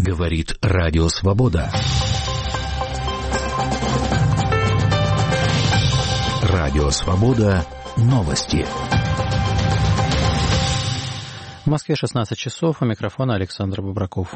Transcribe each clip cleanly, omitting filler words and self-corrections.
Говорит Радио Свобода. Радио Свобода. Новости. В Москве 16 часов. У микрофона Александр Бобраков.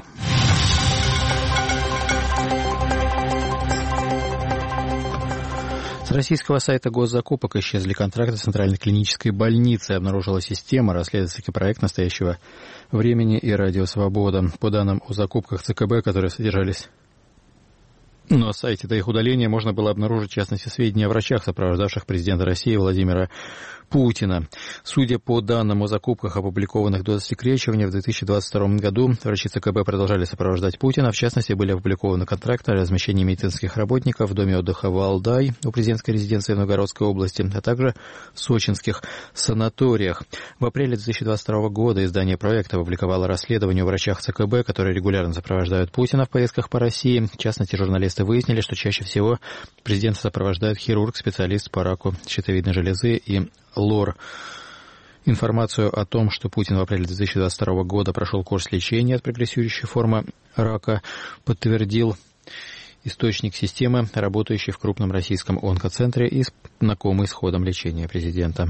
С российского сайта госзакупок исчезли контракты Центральной клинической больницы. Обнаружила система расследовательский проект настоящего времени и Радио Свобода. По данным о закупках ЦКБ, которые содержались на сайте, до их удаления можно было обнаружить, в частности, сведения о врачах, сопровождавших президента России Владимира Путина. Судя по данным о закупках, опубликованных до засекречивания, в 2022 году врачи ЦКБ продолжали сопровождать Путина. В частности, были опубликованы контракты о размещении медицинских работников в доме отдыха Валдай у президентской резиденции в Новгородской области, а также в сочинских санаториях. В апреле 2022 года издание «Проект» опубликовало расследование о врачах ЦКБ, которые регулярно сопровождают Путина в поездках по России. В частности, журналисты выяснили, что чаще всего президента сопровождают хирург, специалист по раку щитовидной железы и лор. Информацию о том, что Путин в апреле 2022 года прошел курс лечения от прогрессирующей формы рака, подтвердил источник системы, работающий в крупном российском онкоцентре и знакомый с ходом лечения президента.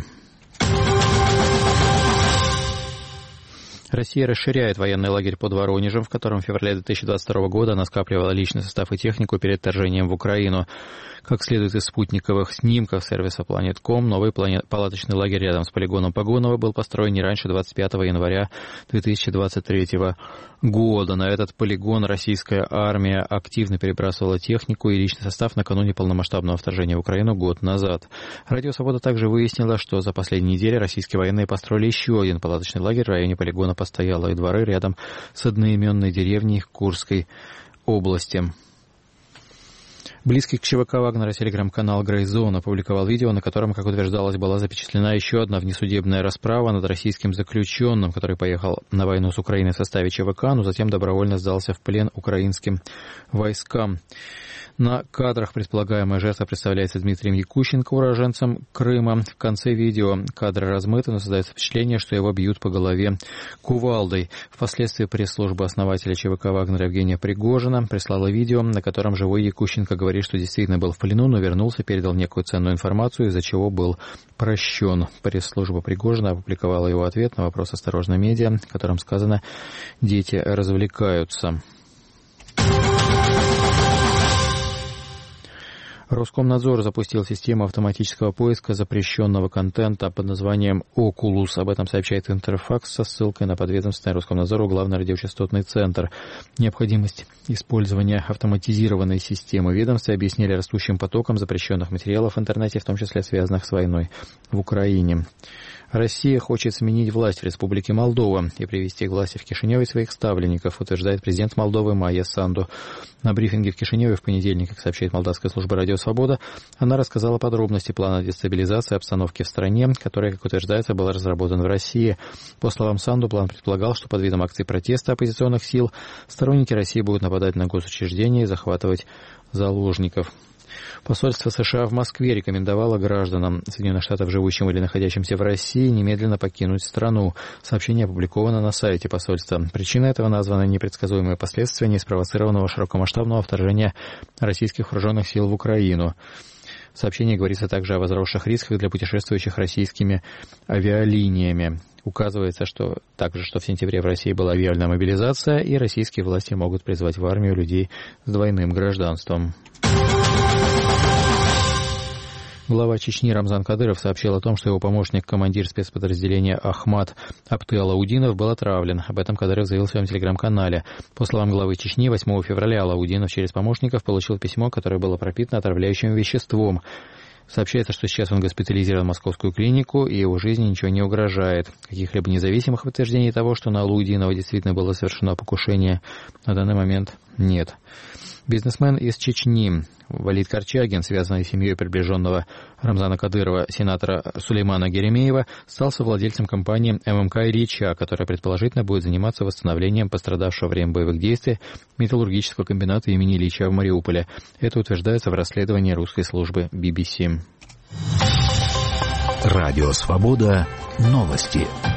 Россия расширяет военный лагерь под Воронежем, в котором в феврале 2022 года она скапливала личный состав и технику перед вторжением в Украину. Как следует из спутниковых снимков сервиса Planet.com, новый палаточный лагерь рядом с полигоном Погонова был построен не раньше 25 января 2023 года. На этот полигон российская армия активно перебрасывала технику и личный состав накануне полномасштабного вторжения в Украину год назад. Радио Свобода также выяснила, что за последние недели российские военные построили еще один палаточный лагерь в районе полигона Постоялые дворы рядом с одноименной деревней Курской области. Близкий к ЧВК Вагнера телеграм-канал «Грейзон» опубликовал видео, на котором, как утверждалось, была запечатлена еще одна внесудебная расправа над российским заключенным, который поехал на войну с Украиной в составе ЧВК, но затем добровольно сдался в плен украинским войскам. На кадрах предполагаемая жертва представляется Дмитрием Якущенко, уроженцем Крыма. В конце видео кадры размыты, но создается впечатление, что его бьют по голове кувалдой. Впоследствии пресс-служба основателя ЧВК Вагнера Евгения Пригожина прислала видео, на котором живой Якущенко говорит, что действительно был в плену, но вернулся, передал некую ценную информацию, из-за чего был прощен. Пресс-служба Пригожина опубликовала его ответ на вопрос «Осторожно, медиа», в котором сказано «Дети развлекаются». Роскомнадзор запустил систему автоматического поиска запрещенного контента под названием «Окулус». Об этом сообщает Интерфакс со ссылкой на подведомственный Роскомнадзору Главный радиочастотный центр. Необходимость использования автоматизированной системы ведомства объяснили растущим потоком запрещенных материалов в интернете, в том числе связанных с войной в Украине. Россия хочет сменить власть в Республике Молдова и привести к власти в Кишиневе своих ставленников, утверждает президент Молдовы Майя Санду. На брифинге в Кишиневе в понедельник, как сообщает молдавская служба «Радио Свобода», она рассказала подробности плана дестабилизации обстановки в стране, который, как утверждается, был разработан в России. По словам Санду, план предполагал, что под видом акций протеста оппозиционных сил сторонники России будут нападать на госучреждения и захватывать заложников. Посольство США в Москве рекомендовало гражданам Соединенных Штатов, живущим или находящимся в России, немедленно покинуть страну. Сообщение опубликовано на сайте посольства. Причиной этого названы непредсказуемые последствия неспровоцированного широкомасштабного вторжения российских вооруженных сил в Украину. В сообщении говорится также о возросших рисках для путешествующих российскими авиалиниями. Указывается, что в сентябре в России была авиальная мобилизация, и российские власти могут призвать в армию людей с двойным гражданством. Глава Чечни Рамзан Кадыров сообщил о том, что его помощник, командир спецподразделения Ахмад Апты Алаудинов, был отравлен. Об этом Кадыров заявил в своем телеграм-канале. По словам главы Чечни, 8 февраля Алаудинов через помощников получил письмо, которое было пропитано отравляющим веществом. Сообщается, что сейчас он госпитализирован в московскую клинику, и его жизни ничего не угрожает. Каких-либо независимых подтверждений того, что на Алаудинова действительно было совершено покушение, на данный момент нет. Бизнесмен из Чечни Валид Корчагин, связанный с семьей приближенного Рамзана Кадырова, сенатора Сулеймана Геремеева, стал совладельцем компании ММК «Ильича», которая предположительно будет заниматься восстановлением пострадавшего во время боевых действий металлургического комбината имени Ильича в Мариуполе. Это утверждается в расследовании русской службы BBC. Радио Свобода. Новости.